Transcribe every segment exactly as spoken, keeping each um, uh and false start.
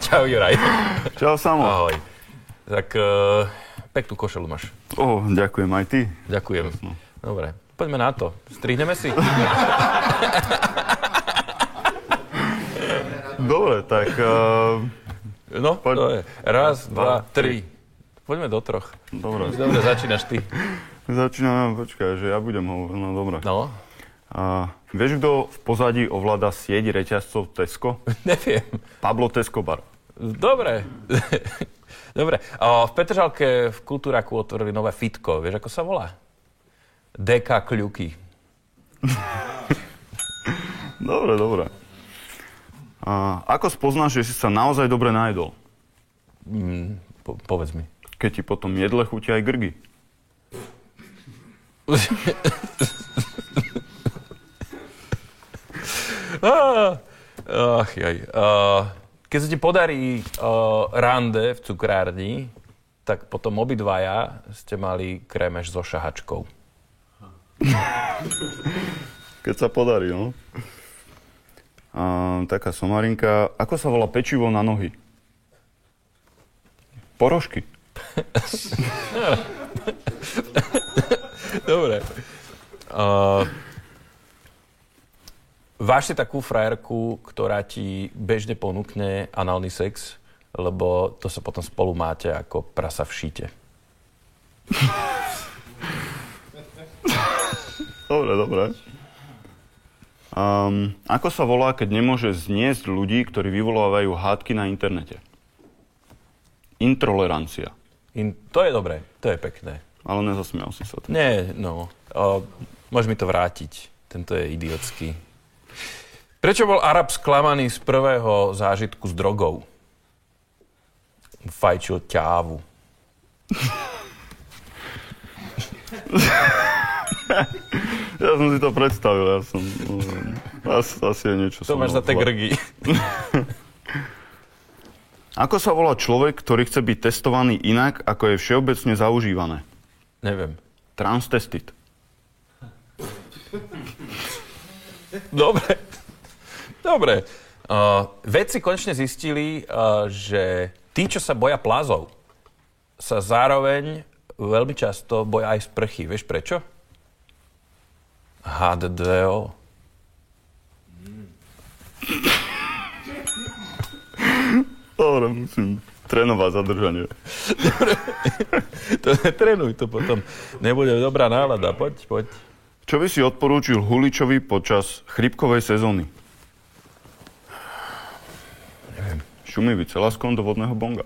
Čau, Juraj. Čau, Samo. Ahoj. Tak uh, peknú košelu máš. Ó, ďakujem, aj ty. Ďakujem. Dobre, poďme na to. Strihneme si? Dobre, tak... Uh, no, poď. To je. Raz, dva, tri. Poďme do troch. Dobre. Dobre, začínaš ty. Začínam, počkaj, že ja budem hovoriť, no dobre. No. Uh, vieš, kto v pozadí ovláda sieť reťazcov Tesco? Neviem. Pablo Tescobar. Dobre. Dobre. O, v Petržalke v Kultúraku otvorili nové fitko. Vieš, ako sa volá? dé ká Kľuky. Dobre, dobre. Uh, ako spoznáš, že si sa naozaj dobre najedol? Mm, po, povedz mi. Keď ti potom jedle chutia aj grgy. Ach, ach jaj. Uh, keď sa ti podarí uh, rande v cukrárni, tak potom obidvaja ste mali krémeš so šahačkou. Keď sa podarí, no. Uh, taká somarinka. Ako sa volá pečivo na nohy? Porožky. Dobre. Uh, Váš si takú frajerku, ktorá ti bežne ponúkne análny sex, lebo to sa potom spolu máte ako prasa v šíte. Dobre, dobre. Um, ako sa volá, keď nemôže zniesť ľudí, ktorí vyvolávajú hádky na internete? Intolerancia. In, to je dobré, to je pekné. Ale nezasmial si sa. Nie, no. Uh, môžeš mi to vrátiť. Tento je idiotský. Prečo bol Arab sklamaný z prvého zážitku s drogou? Fajčil ťávu. Ja som si to predstavil, ja som... Asi, asi je niečo... To máš za tie grgy. Ako sa volá človek, ktorý chce byť testovaný inak, ako je všeobecne zaužívané? Neviem. Transtestit. Dobre. Dobre. Uh, vedci konečne zistili, uh, že tí, čo sa boja plazov, sa zároveň veľmi často boja aj sprchy. Vieš prečo? há dé dva ó. Dobre, musím trénovať zadržanie. Dobre. To netrénuj, to potom nebude dobrá nálada. Poď, poď. Čo by si odporúčil Huličovi počas chrípkovej sezóny? Neviem. Šumivý celaskom do vodného bonga.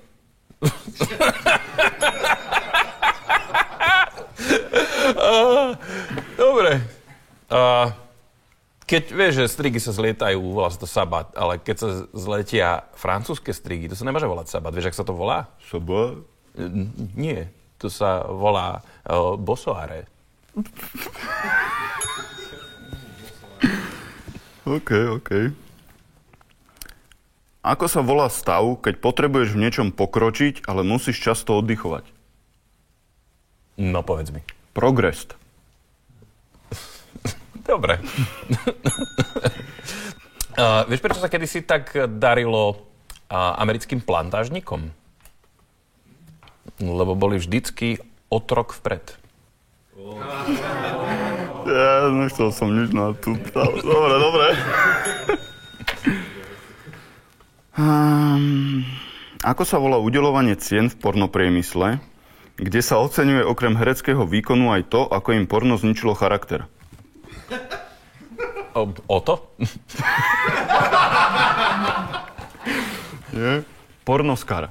uh, dobre. Uh, keď vieš, že strigy sa zlietajú, volá sa to sabat, ale keď sa zletia francúzske strigy, to sa nemôže volať sabat. Vieš, ak sa to volá? Sabat? N- nie, to sa volá uh, bosoare. OK, OK. Ako sa volá stav, keď potrebuješ v niečom pokročiť, ale musíš často oddychovať? No, povedz mi. Progrest. Dobre. uh, vieš, prečo sa kedysi tak darilo uh, americkým plantážnikom? Lebo boli vždycky otrok vpred. Ja nechcel som nič na tú... Dobre, dobre. Um, ako sa volá udeľovanie cien v pornopriemysle, kde sa oceňuje okrem hereckého výkonu aj to, ako im porno zničilo charakter? O, o to? Nie? Pornoskar.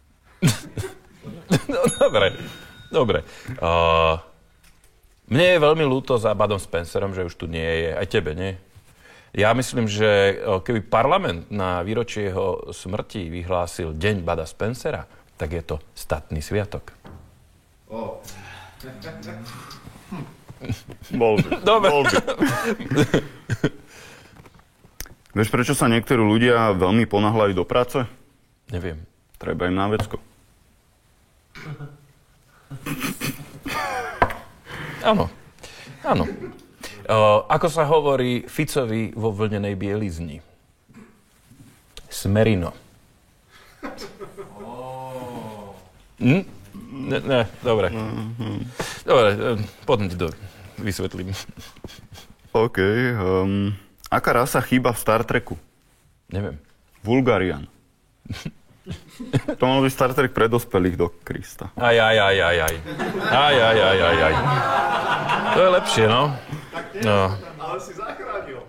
No, dobre, dobre. Uh, mne je veľmi ľúto za Budom Spencerom, že už tu nie je. Aj tebe, nie? Ja myslím, že keby parlament na výročie jeho smrti vyhlásil Deň Buda Spencera, tak je to statný sviatok. Oh. Bol by. Dobre. Bol by. Vieš, prečo sa niektorí ľudia veľmi ponáhľajú do práce? Neviem. Treba im na vecko. Áno. Áno. Uh, ako sa hovorí Ficovi vo vlnenej bielizni? Smerino. Hm? Ne, ne, dobre. Uh-huh. Dobre, potom ti to vysvetlím. OK. Um, aká rasa chýba v Star Treku? Neviem. Vulgarian. To mal byť Star Trek pre dospelých do Krista. Aj, aj, aj, aj, aj. Aj, aj, aj, aj, aj. To je lepšie, no. No. Ale si zachránil.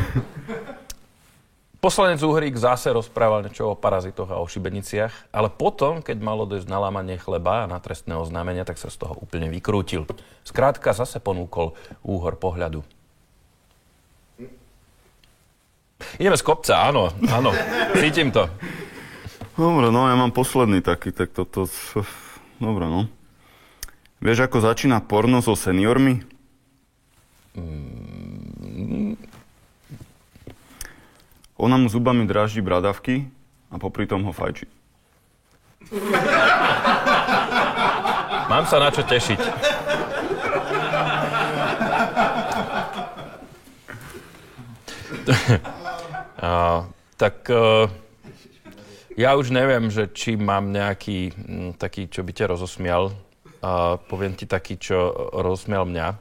Poslanec Uhrík zase rozprával niečo o parazitoch a o šibeniciach, ale potom, keď malo dojsť na lámanie chleba a na trestné oznámenia, tak sa z toho úplne vykrútil. Skrátka zase ponúkol úhor pohľadu. Ideme z kopca, áno, áno. Cítim to. Dobre, no ja mám posledný taký, tak toto... Dobre, no. Vieš, ako začína porno so seniormi? Mm. Ona mu zubami dráždi bradavky a popri tom ho fajčí. Mám sa na čo tešiť. A, tak uh, ja už neviem, že či mám nejaký m, taký, čo by ťa rozosmial. A poviem ti taký, čo rozosmial mňa.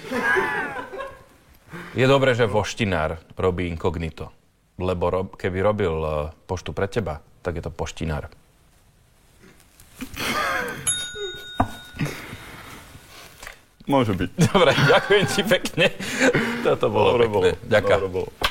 Je dobré, že voštinár robí inkognito. Lebo rob, keby robil uh, poštu pre teba, tak je to poštinár. Môže byť. Dobre, ďakujem ti pekne. Toto bolo Dobre pekné. bolo. Ďakujem. Dobre bolo.